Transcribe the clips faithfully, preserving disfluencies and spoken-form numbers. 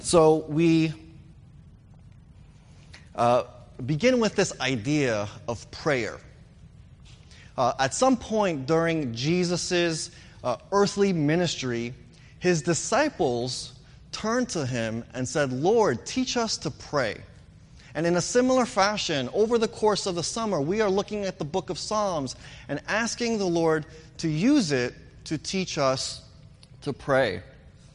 So we uh, begin with this idea of prayer. Uh, at some point during Jesus' uh, earthly ministry, his disciples turned to him and said, "Lord, teach us to pray." And in a similar fashion, over the course of the summer, we are looking at the book of Psalms and asking the Lord to use it to teach us to pray.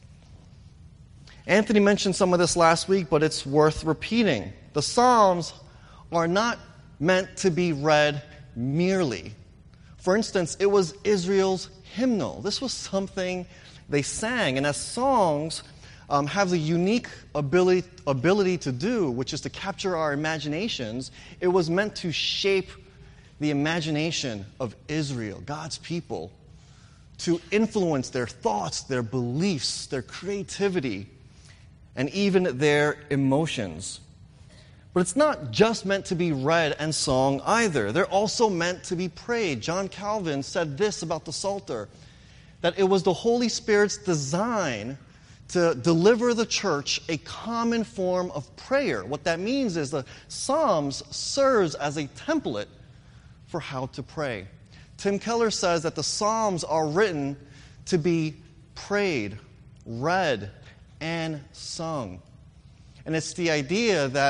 Anthony mentioned some of this last week, but it's worth repeating. The Psalms are not meant to be read merely. For instance, it was Israel's hymnal. This was something they sang, and as songs um, have the unique ability, ability to do, which is to capture our imaginations, it was meant to shape the imagination of Israel, God's people, to influence their thoughts, their beliefs, their creativity, and even their emotions. But it's not just meant to be read and sung either. They're also meant to be prayed. John Calvin said this about the Psalter, that it was the Holy Spirit's design to deliver the church a common form of prayer. What that means is the Psalms serves as a template for how to pray. Tim Keller says that the Psalms are written to be prayed, read, and sung. And it's the idea that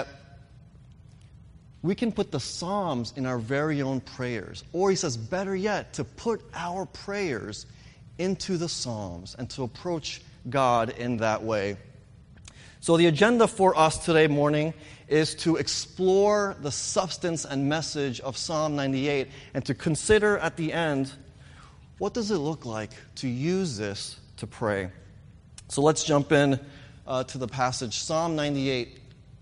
we can put the Psalms in our very own prayers. Or he says, better yet, to put our prayers into the Psalms and to approach God in that way. So the agenda for us today morning is to explore the substance and message of Psalm ninety-eight and to consider at the end, what does it look like to use this to pray? So let's jump in uh, to the passage. Psalm ninety-eight.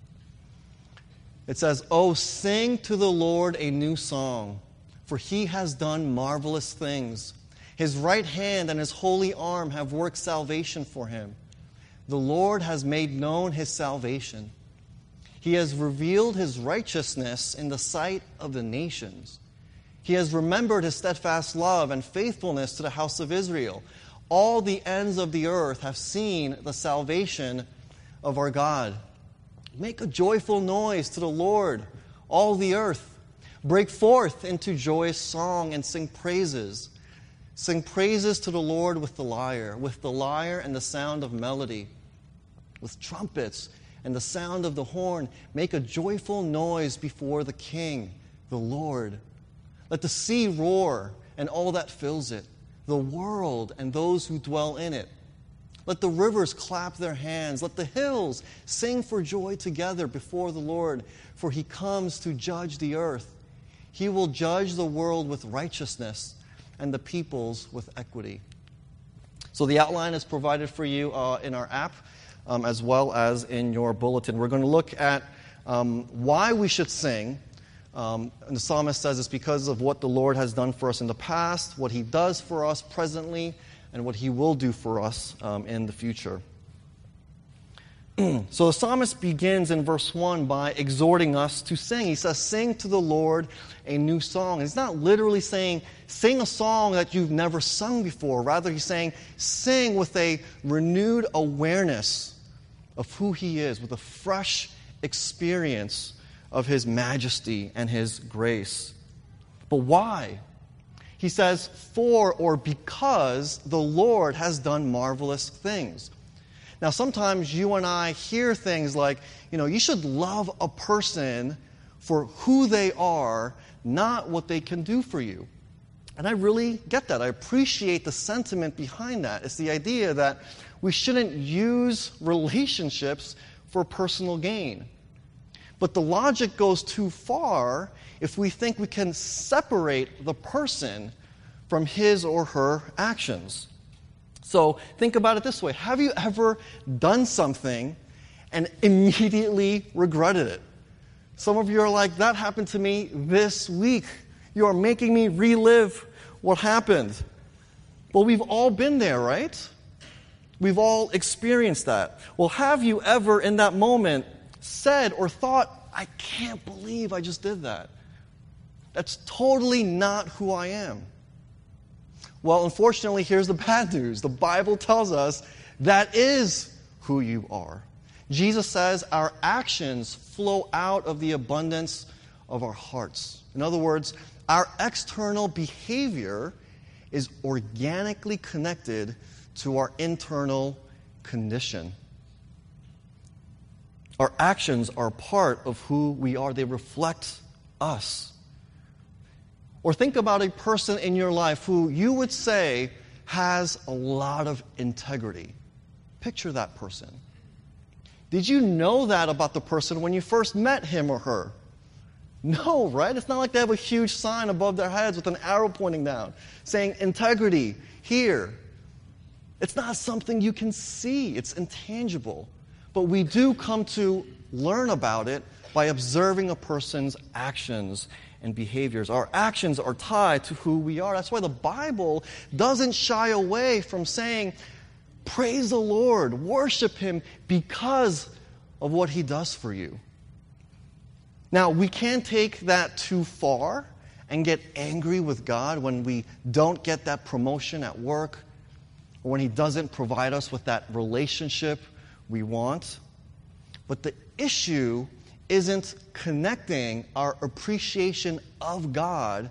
It says, "Oh, sing to the Lord a new song, for he has done marvelous things. His right hand and his holy arm have worked salvation for him. The Lord has made known his salvation. He has revealed his righteousness in the sight of the nations. He has remembered his steadfast love and faithfulness to the house of Israel. All the ends of the earth have seen the salvation of our God. Make a joyful noise to the Lord, all the earth. Break forth into joyous song and sing praises. Sing praises to the Lord with the lyre, with the lyre and the sound of melody, with trumpets and the sound of the horn. Make a joyful noise before the King, the Lord. Let the sea roar and all that fills it, the world and those who dwell in it. Let the rivers clap their hands. Let the hills sing for joy together before the Lord, for he comes to judge the earth. He will judge the world with righteousness and the peoples with equity." So the outline is provided for you uh, in our app um, as well as in your bulletin. We're going to look at um, why we should sing. Um, and the psalmist says it's because of what the Lord has done for us in the past, what he does for us presently, and what he will do for us um, in the future. So the psalmist begins in verse one by exhorting us to sing. He says, "Sing to the Lord a new song." He's not literally saying, sing a song that you've never sung before. Rather, he's saying, sing with a renewed awareness of who he is, with a fresh experience of his majesty and his grace. But why? He says, for or because the Lord has done marvelous things. Now, sometimes you and I hear things like, you know, you should love a person for who they are, not what they can do for you. And I really get that. I appreciate the sentiment behind that. It's the idea that we shouldn't use relationships for personal gain. But the logic goes too far if we think we can separate the person from his or her actions. So think about it this way. Have you ever done something and immediately regretted it? Some of you are like, that happened to me this week. You are making me relive what happened. Well, we've all been there, right? We've all experienced that. Well, have you ever in that moment said or thought, I can't believe I just did that? That's totally not who I am. Well, unfortunately, here's the bad news. The Bible tells us that is who you are. Jesus says our actions flow out of the abundance of our hearts. In other words, our external behavior is organically connected to our internal condition. Our actions are part of who we are. They reflect us. Or think about a person in your life who you would say has a lot of integrity. Picture that person. Did you know that about the person when you first met him or her? No, right? It's not like they have a huge sign above their heads with an arrow pointing down saying integrity here. It's not something you can see. It's intangible. But we do come to learn about it by observing a person's actions and behaviors. Our actions are tied to who we are. That's why the Bible doesn't shy away from saying, praise the Lord, worship Him because of what He does for you. Now, we can't take that too far and get angry with God when we don't get that promotion at work or when He doesn't provide us with that relationship we want. But the issue isn't connecting our appreciation of God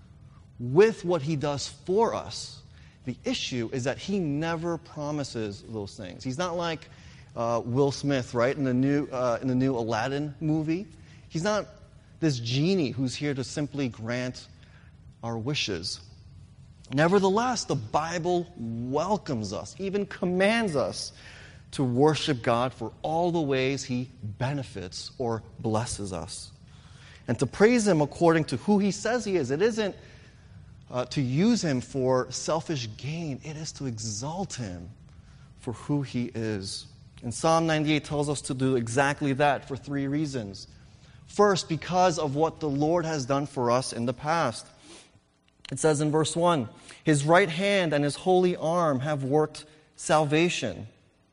with what He does for us. The issue is that He never promises those things. He's not like uh, Will Smith, right, in the new uh, in the new Aladdin movie. He's not this genie who's here to simply grant our wishes. Nevertheless, the Bible welcomes us, even commands us to worship God for all the ways He benefits or blesses us. And to praise Him according to who He says He is. It isn't uh, to use Him for selfish gain. It is to exalt Him for who He is. And Psalm ninety-eight tells us to do exactly that for three reasons. First, because of what the Lord has done for us in the past. It says in verse one, His right hand and His holy arm have worked salvation.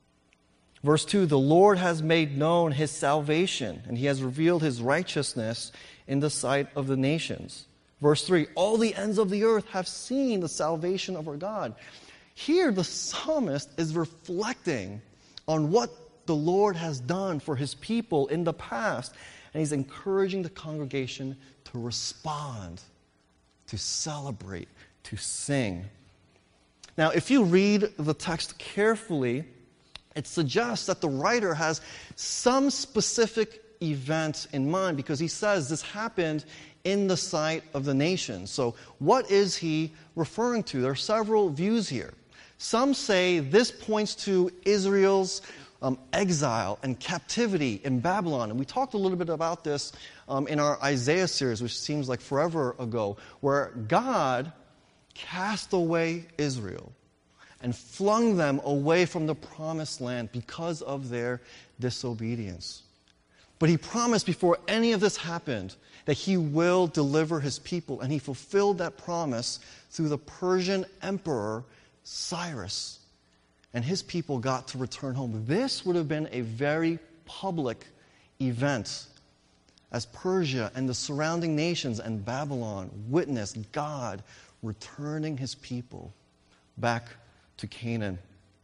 Verse two, the Lord has made known His salvation, and He has revealed His righteousness in the sight of the nations. Verse three, all the ends of the earth have seen the salvation of our God. Here, the psalmist is reflecting on what the Lord has done for His people in the past, and he's encouraging the congregation to respond, to celebrate, to sing. Now, if you read the text carefully, it suggests that the writer has some specific event in mind because he says this happened in the sight of the nations. So what is he referring to? There are several views here. Some say this points to Israel's um, exile and captivity in Babylon. And we talked a little bit about this um, in our Isaiah series, which seems like forever ago, where God cast away Israel and flung them away from the promised land because of their disobedience. But He promised before any of this happened that He will deliver His people, and He fulfilled that promise through the Persian emperor Cyrus. And his people got to return home. This would have been a very public event as Persia and the surrounding nations and Babylon witnessed God returning His people back to Canaan.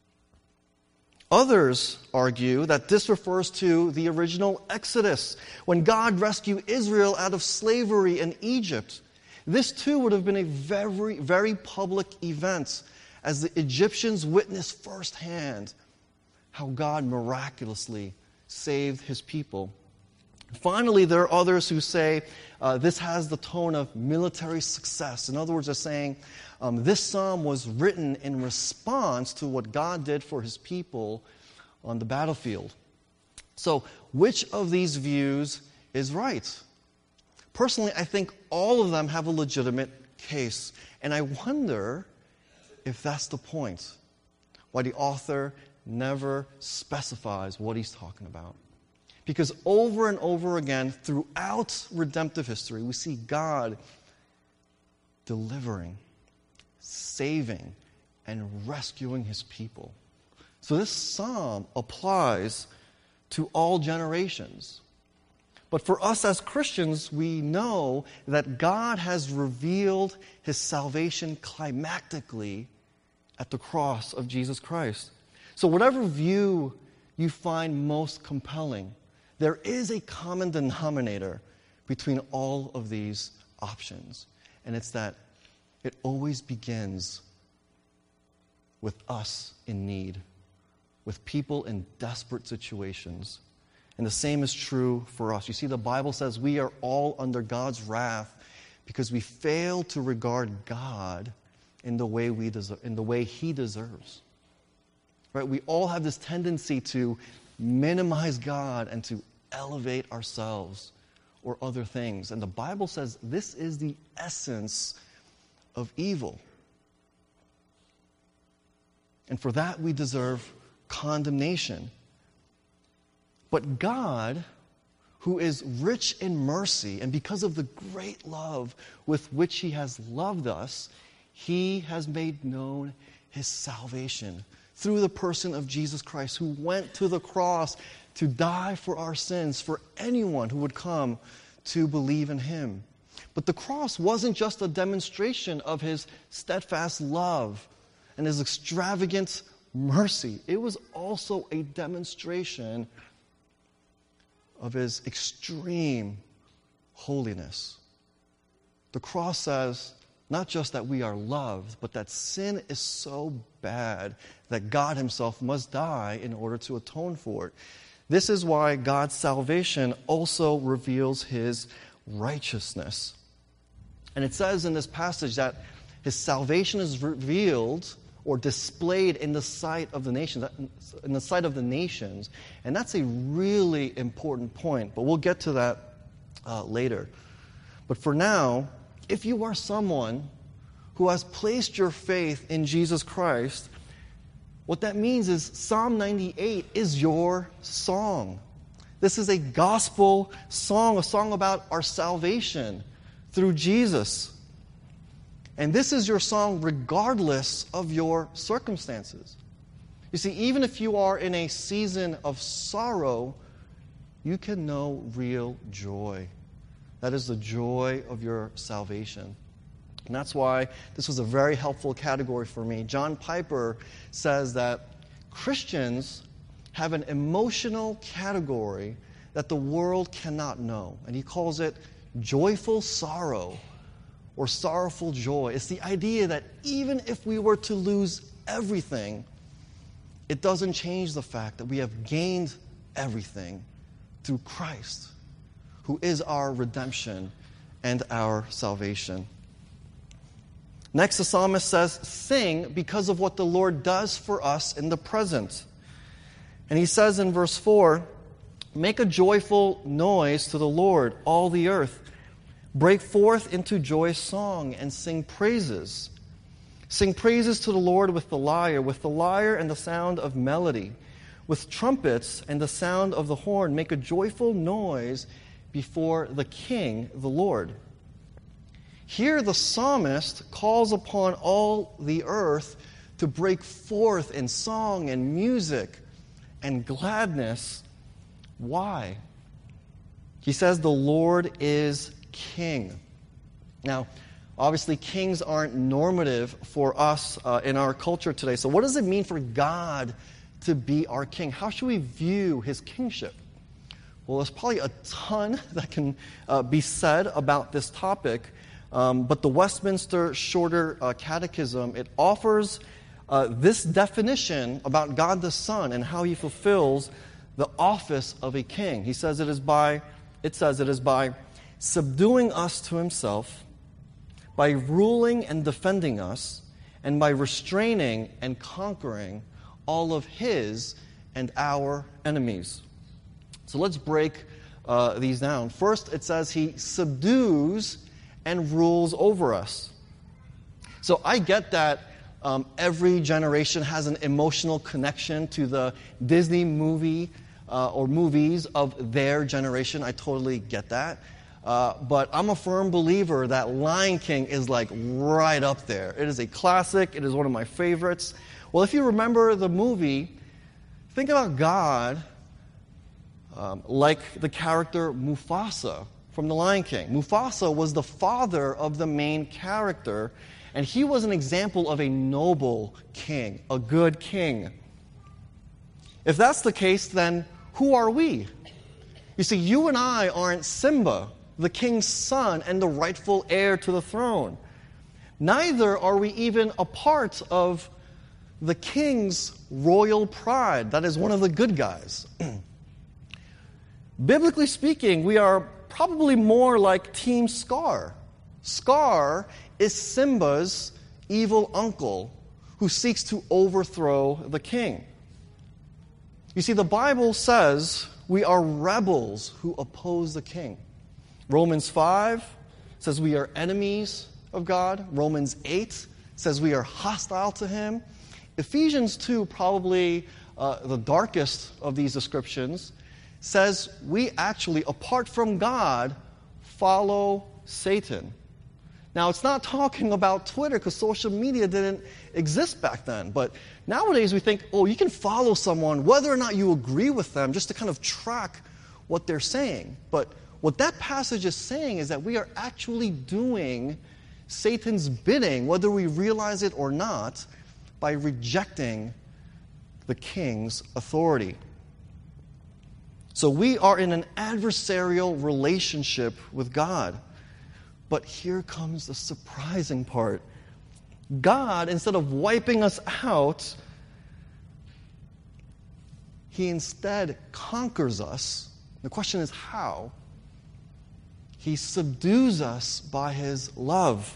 Others argue that this refers to the original Exodus, when God rescued Israel out of slavery in Egypt. This too would have been a very, very public event as the Egyptians witnessed firsthand how God miraculously saved His people. Finally, there are others who say uh, this has the tone of military success. In other words, they're saying um, this psalm was written in response to what God did for His people on the battlefield. So, which of these views is right? Personally, I think all of them have a legitimate case. And I wonder if that's the point, why the author never specifies what he's talking about. Because over and over again, throughout redemptive history, we see God delivering, saving, and rescuing His people. So this psalm applies to all generations. But for us as Christians, we know that God has revealed His salvation climactically at the cross of Jesus Christ. So whatever view you find most compelling? There is a common denominator between all of these options, and it's that it always begins with us in need, with people in desperate situations. And the same is true for us. You see, the Bible says we are all under God's wrath because we fail to regard God in the way we deserve, in the way He deserves. Right? We all have this tendency to minimize God and to elevate ourselves or other things. And the Bible says this is the essence of evil. And for that we deserve condemnation. But God, who is rich in mercy, and because of the great love with which He has loved us, He has made known His salvation through the person of Jesus Christ, who went to the cross to die for our sins, for anyone who would come to believe in Him. But the cross wasn't just a demonstration of His steadfast love and His extravagant mercy. It was also a demonstration of His extreme holiness. The cross says not just that we are loved, but that sin is so bad that God Himself must die in order to atone for it. This is why God's salvation also reveals His righteousness. And it says in this passage that His salvation is revealed or displayed in the sight of the nations, in the sight of the nations. And that's a really important point, but we'll get to that uh, later. But for now, if you are someone who has placed your faith in Jesus Christ, what that means is Psalm ninety-eight is your song. This is a gospel song, a song about our salvation through Jesus. And this is your song regardless of your circumstances. You see, even if you are in a season of sorrow, you can know real joy. That is the joy of your salvation. And that's why this was a very helpful category for me. John Piper says that Christians have an emotional category that the world cannot know. And he calls it joyful sorrow or sorrowful joy. It's the idea that even if we were to lose everything, it doesn't change the fact that we have gained everything through Christ, who is our redemption and our salvation. Next, the psalmist says, sing because of what the Lord does for us in the present. And he says in verse four, make a joyful noise to the Lord, all the earth. Break forth into joyous song and sing praises. Sing praises to the Lord with the lyre, with the lyre and the sound of melody, with trumpets and the sound of the horn. Make a joyful noise before the King, the Lord. Here the psalmist calls upon all the earth to break forth in song and music and gladness. Why? He says the Lord is King. Now, obviously, kings aren't normative for us uh, in our culture today. So what does it mean for God to be our king? How should we view His kingship? Well, there's probably a ton that can uh, be said about this topic, um, but the Westminster Shorter uh, Catechism, it offers uh, this definition about God the Son and how He fulfills the office of a king. He says it is by, it says it is by subduing us to Himself, by ruling and defending us, and by restraining and conquering all of His and our enemies. So let's break uh, these down. First, it says He subdues and rules over us. So I get that um, every generation has an emotional connection to the Disney movie uh, or movies of their generation. I totally get that. Uh, but I'm a firm believer that Lion King is like right up there. It is a classic. It is one of my favorites. Well, if you remember the movie, think about God um, like the character Mufasa from The Lion King. Mufasa was the father of the main character, and he was an example of a noble king, a good king. If that's the case, then who are we? You see, you and I aren't Simba, the king's son and the rightful heir to the throne. Neither are we even a part of the king's royal pride. That is one of the good guys. Biblically speaking, we are probably more like Team Scar. Scar is Simba's evil uncle who seeks to overthrow the king. You see, the Bible says we are rebels who oppose the king. Romans five says we are enemies of God. Romans eight says we are hostile to him. Ephesians two, probably uh, the darkest of these descriptions, says we actually, apart from God, follow Satan. Now, it's not talking about Twitter because social media didn't exist back then. But nowadays we think, oh, you can follow someone whether or not you agree with them just to kind of track what they're saying. But what that passage is saying is that we are actually doing Satan's bidding, whether we realize it or not, by rejecting the king's authority. So we are in an adversarial relationship with God. But here comes the surprising part. God, instead of wiping us out, he instead conquers us. The question is how? He subdues us by his love.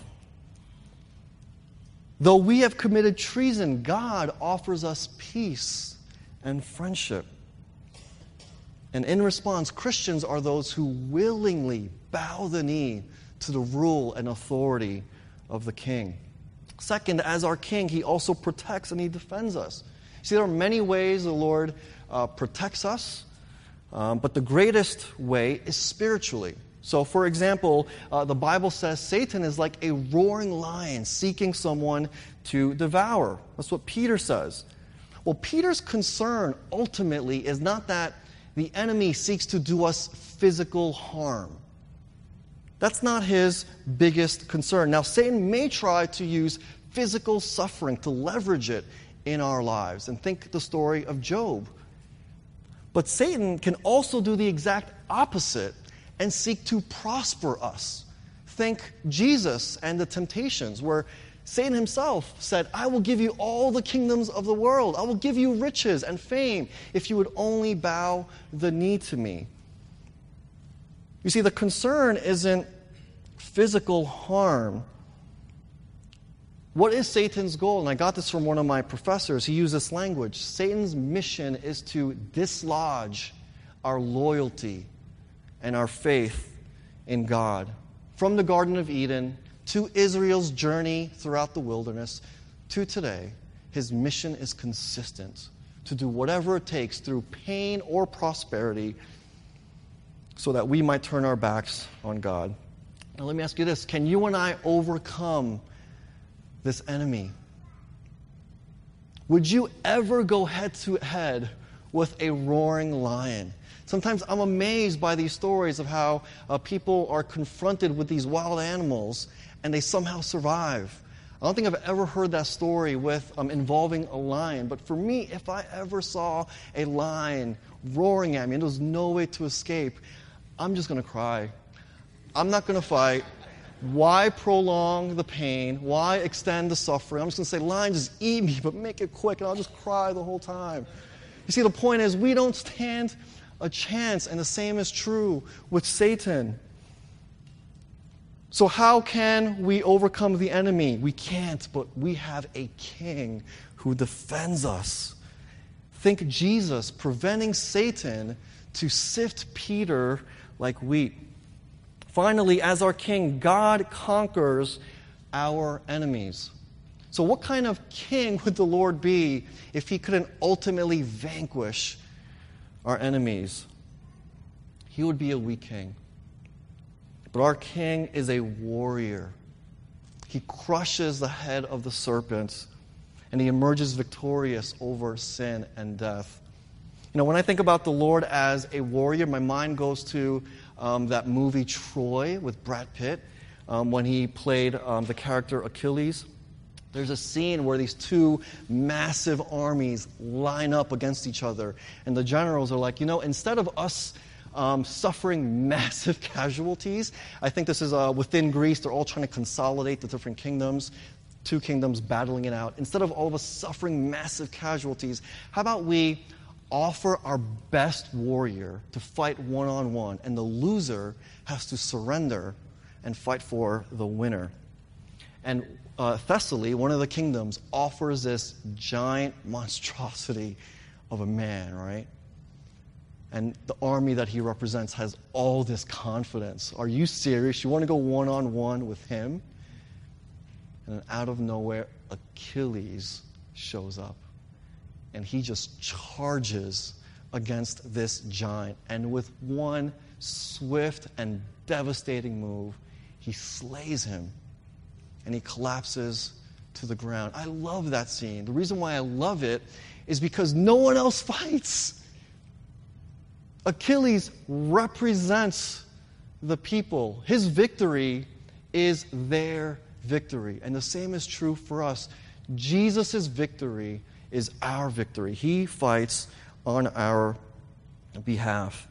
Though we have committed treason, God offers us peace and friendship. And in response, Christians are those who willingly bow the knee to the rule and authority of the king. Second, as our king, he also protects and he defends us. See, there are many ways the Lord uh, protects us, um, but the greatest way is spiritually. So, for example, uh, the Bible says Satan is like a roaring lion seeking someone to devour. That's what Peter says. Well, Peter's concern ultimately is not that the enemy seeks to do us physical harm. That's not his biggest concern. Now, Satan may try to use physical suffering to leverage it in our lives. And think the story of Job. But Satan can also do the exact opposite and seek to prosper us. Think Jesus and the temptations, where Satan himself said, I will give you all the kingdoms of the world. I will give you riches and fame if you would only bow the knee to me. You see, the concern isn't physical harm. What is Satan's goal? And I got this from one of my professors. He used this language. Satan's mission is to dislodge our loyalty and our faith in God. From the Garden of Eden to Israel's journey throughout the wilderness to today, his mission is consistent: to do whatever it takes through pain or prosperity so that we might turn our backs on God. Now let me ask you this. Can you and I overcome this enemy? Would you ever go head to head with a roaring lion? Sometimes I'm amazed by these stories of how uh, people are confronted with these wild animals and they somehow survive. I don't think I've ever heard that story with um, involving a lion. But for me, if I ever saw a lion roaring at me and there was no way to escape, I'm just going to cry. I'm not going to fight. Why prolong the pain? Why extend the suffering? I'm just going to say, lion, just eat me, but make it quick, and I'll just cry the whole time. You see, the point is, we don't stand a chance, and the same is true with Satan. So how can we overcome the enemy? We can't, but we have a king who defends us. Think Jesus preventing Satan to sift Peter like wheat. Finally, as our king, God conquers our enemies. So what kind of king would the Lord be if he couldn't ultimately vanquish our enemies? He would be a weak king. But our king is a warrior. He crushes the head of the serpent, and he emerges victorious over sin and death. You know, when I think about the Lord as a warrior, my mind goes to um, that movie Troy with Brad Pitt, um, when he played um, the character Achilles. There's a scene where these two massive armies line up against each other. And the generals are like, you know, instead of us um, suffering massive casualties, I think this is uh, within Greece, they're all trying to consolidate the different kingdoms, two kingdoms battling it out. Instead of all of us suffering massive casualties, how about we offer our best warrior to fight one-on-one, and the loser has to surrender and fight for the winner. And uh, Thessaly, one of the kingdoms, offers this giant monstrosity of a man, right? And the army that he represents has all this confidence. Are you serious? You want to go one-on-one with him? And then out of nowhere, Achilles shows up. And he just charges against this giant. And with one swift and devastating move, he slays him. And he collapses to the ground. I love that scene. The reason why I love it is because no one else fights. Achilles represents the people. His victory is their victory. And the same is true for us. Jesus' victory is our victory. He fights on our behalf.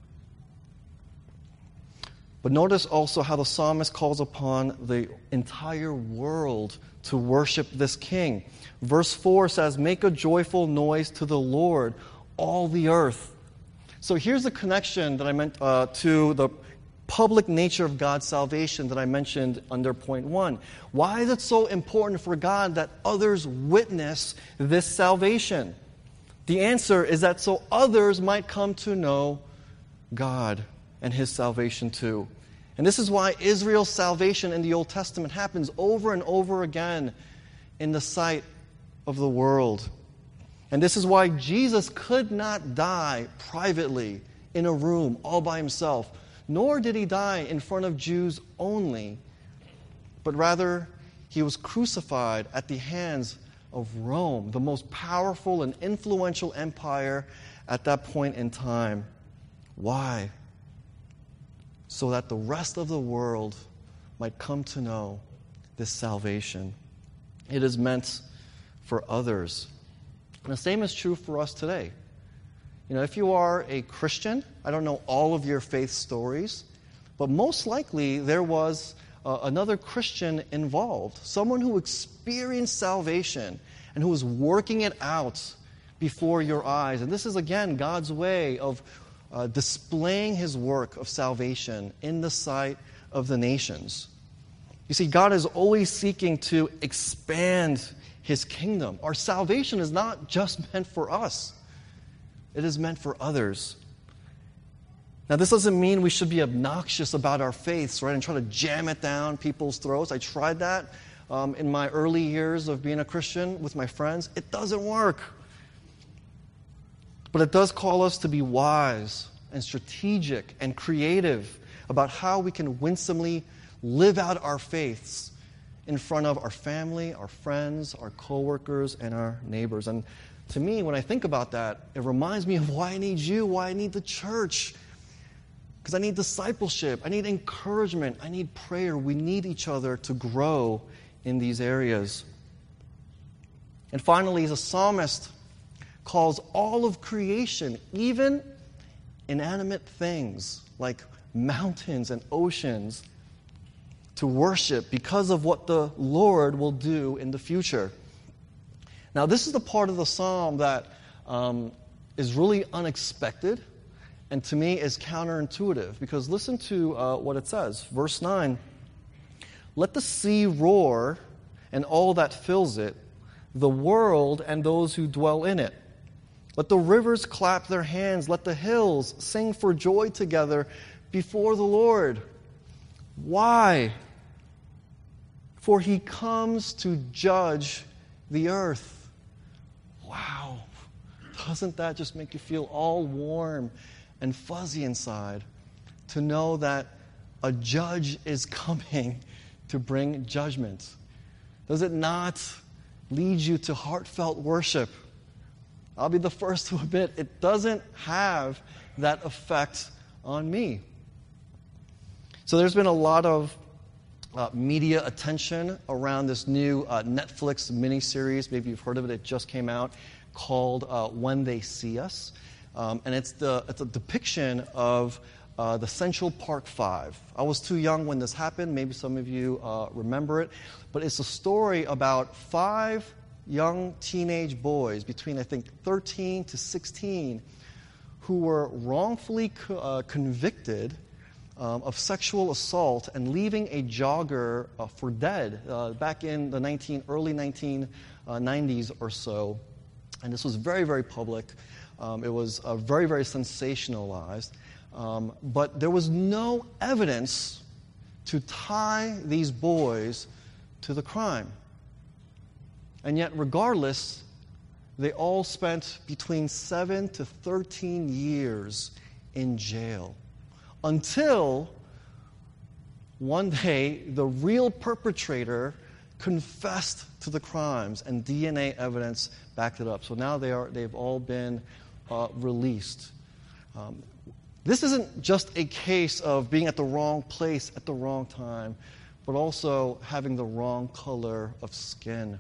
But notice also how the psalmist calls upon the entire world to worship this king. Verse four says, "Make a joyful noise to the Lord, all the earth." So here's the connection that I meant uh, to the public nature of God's salvation that I mentioned under point one. Why is it so important for God that others witness this salvation? The answer is that so others might come to know God and His salvation too. And this is why Israel's salvation in the Old Testament happens over and over again in the sight of the world. And this is why Jesus could not die privately in a room all by himself, nor did he die in front of Jews only, but rather he was crucified at the hands of Rome, the most powerful and influential empire at that point in time. Why? So that the rest of the world might come to know this salvation. It is meant for others. And the same is true for us today. You know, if you are a Christian, I don't know all of your faith stories, but most likely there was uh, another Christian involved, someone who experienced salvation and who was working it out before your eyes. And this is, again, God's way of uh, displaying His work of salvation in the sight of the nations. You see, God is always seeking to expand His kingdom. Our salvation is not just meant for us. It is meant for others. Now, this doesn't mean we should be obnoxious about our faiths, right, and try to jam it down people's throats. I tried that um, in my early years of being a Christian with my friends. It doesn't work. But it does call us to be wise and strategic and creative about how we can winsomely live out our faiths in front of our family, our friends, our coworkers, and our neighbors. And to me, when I think about that, it reminds me of why I need you, why I need the church. Because I need discipleship, I need encouragement, I need prayer. We need each other to grow in these areas. And finally, the psalmist calls all of creation, even inanimate things like mountains and oceans, to worship because of what the Lord will do in the future. Now, this is the part of the psalm that um, is really unexpected and to me is counterintuitive, because listen to uh, what it says. Verse nine, "Let the sea roar and all that fills it, the world and those who dwell in it. Let the rivers clap their hands, let the hills sing for joy together before the Lord." Why? For He comes to judge the earth. Wow. Doesn't that just make you feel all warm and fuzzy inside to know that a judge is coming to bring judgment? Does it not lead you to heartfelt worship? I'll be the first to admit it doesn't have that effect on me. So there's been a lot of uh, media attention around this new uh, Netflix miniseries. Maybe you've heard of it. It just came out, called uh, When They See Us. Um, and it's, the, it's a depiction of uh, the Central Park Five. I was too young when this happened. Maybe some of you uh, remember it. But it's a story about five young teenage boys between, I think, thirteen to sixteen who were wrongfully co- uh, convicted um, of sexual assault and leaving a jogger uh, for dead uh, back in the nineteen, early nineteen nineties or so. And this was very, very public. Um, it was uh, very, very sensationalized. Um, but there was no evidence to tie these boys to the crime. And yet, regardless, they all spent between seven to thirteen years in jail until one day the real perpetrator confessed to the crimes and D N A evidence backed it up. So now they are, they've all been uh, released. Um, this isn't just a case of being at the wrong place at the wrong time, but also having the wrong color of skin.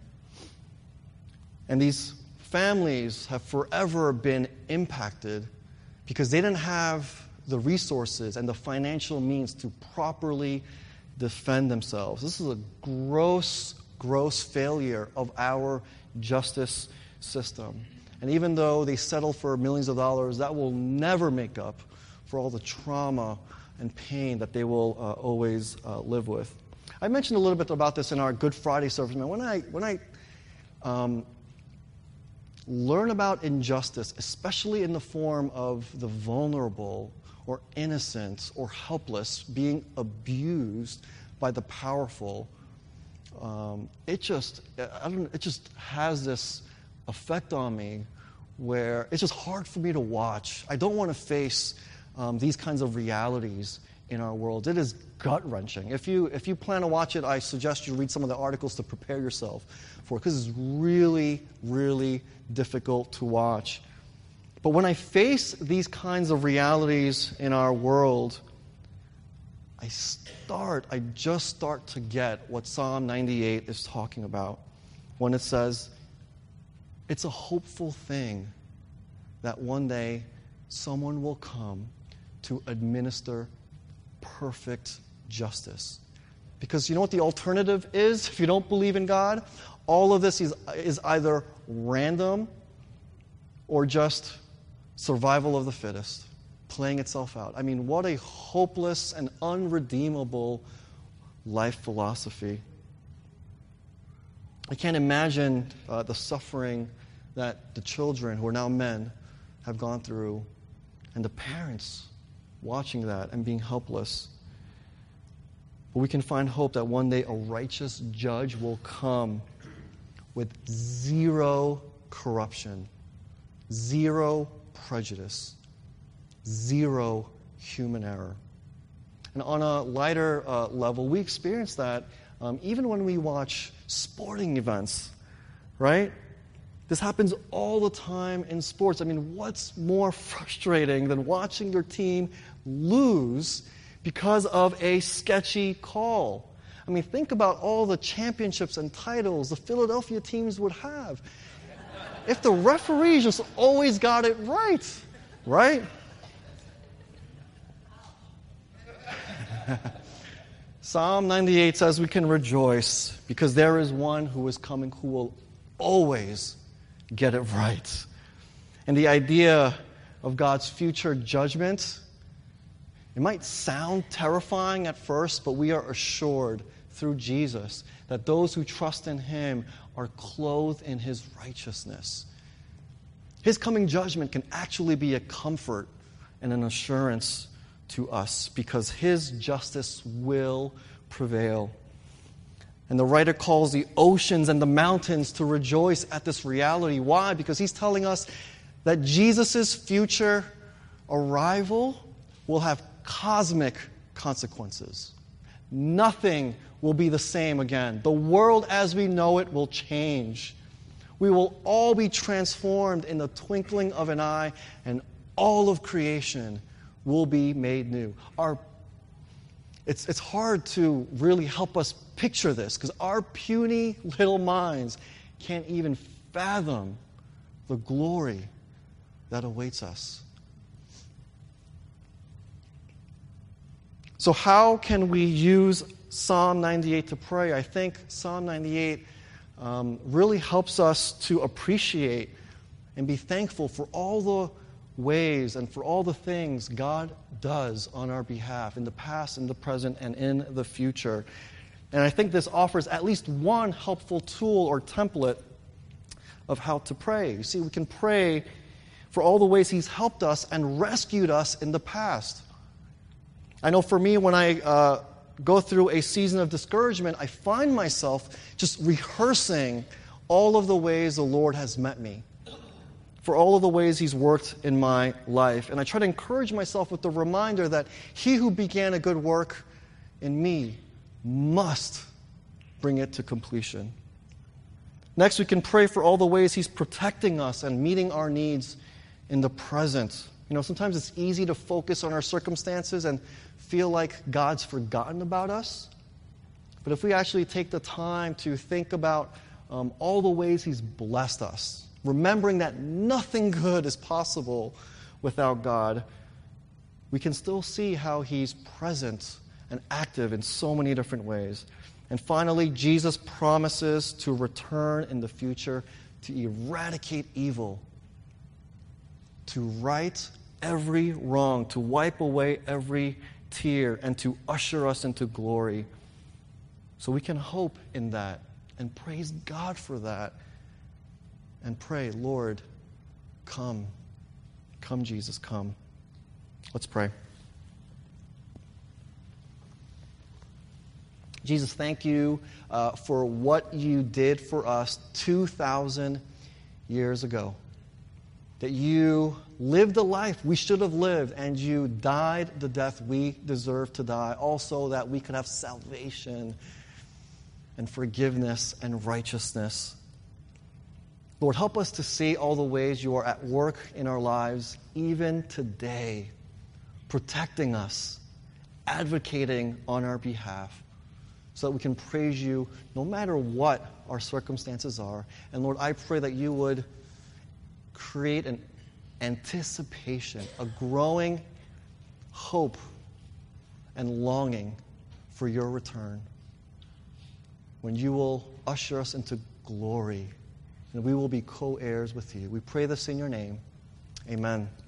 And these families have forever been impacted because they didn't have the resources and the financial means to properly defend themselves. This is a gross, gross failure of our justice system. And even though they settle for millions of dollars, that will never make up for all the trauma and pain that they will uh, always uh, live with. I mentioned a little bit about this in our Good Friday service. When I, when I um, learn about injustice, especially in the form of the vulnerable or innocent or helpless being abused by the powerful, um, it just I don't it just has this effect on me where it's just hard for me to watch. I don't want to face um, these kinds of realities in our world. It is gut-wrenching. If you if you plan to watch it, I suggest you read some of the articles to prepare yourself for it, because it's really, really difficult to watch. But when I face these kinds of realities in our world, I start, I just start to get what Psalm ninety-eight is talking about when it says, it's a hopeful thing that one day someone will come to administer perfect justice. Because you know what the alternative is if you don't believe in God? All of this is, is either random or just survival of the fittest, playing itself out. I mean, what a hopeless and unredeemable life philosophy. I can't imagine uh, the suffering that the children, who are now men, have gone through, and the parents watching that and being helpless. But we can find hope that one day a righteous judge will come with zero corruption, zero prejudice, zero human error. And on a lighter uh, level, we experience that um, even when we watch sporting events, right? This happens all the time in sports. I mean, what's more frustrating than watching your team lose because of a sketchy call? I mean, think about all the championships and titles the Philadelphia teams would have if the referees just always got it right, right? Psalm ninety-eight says we can rejoice because there is one who is coming who will always get it right. And the idea of God's future judgment, it might sound terrifying at first, but we are assured through Jesus that those who trust in Him are clothed in His righteousness. His coming judgment can actually be a comfort and an assurance to us because His justice will prevail. And the writer calls the oceans and the mountains to rejoice at this reality. Why? Because he's telling us that Jesus' future arrival will have cosmic consequences. Nothing will be the same again. The world as we know it will change. We will all be transformed in the twinkling of an eye, and all of creation will be made new. Our It's, it's hard to really help us picture this because our puny little minds can't even fathom the glory that awaits us. So how can we use Psalm ninety-eight to pray? I think Psalm ninety-eight um, really helps us to appreciate and be thankful for all the ways and for all the things God does on our behalf in the past, in the present, and in the future. And I think this offers at least one helpful tool or template of how to pray. You see, we can pray for all the ways He's helped us and rescued us in the past. I know for me, when I uh, go through a season of discouragement, I find myself just rehearsing all of the ways the Lord has met me, for all of the ways He's worked in my life. And I try to encourage myself with the reminder that He who began a good work in me must bring it to completion. Next, we can pray for all the ways He's protecting us and meeting our needs in the present. You know, sometimes it's easy to focus on our circumstances and feel like God's forgotten about us. But if we actually take the time to think about um, all the ways He's blessed us, remembering that nothing good is possible without God, we can still see how He's present and active in so many different ways. And finally, Jesus promises to return in the future to eradicate evil, to right every wrong, to wipe away every tear, and to usher us into glory. So we can hope in that and praise God for that and pray, Lord, come. Come, Jesus, come. Let's pray. Jesus, thank you uh, for what you did for us two thousand years ago. That you lived the life we should have lived, and you died the death we deserve to die, also that we could have salvation and forgiveness and righteousness. Lord, help us to see all the ways you are at work in our lives, even today, protecting us, advocating on our behalf, so that we can praise you no matter what our circumstances are. And Lord, I pray that you would create an anticipation, a growing hope and longing for your return, when you will usher us into glory and we will be co-heirs with you. We pray this in your name. Amen.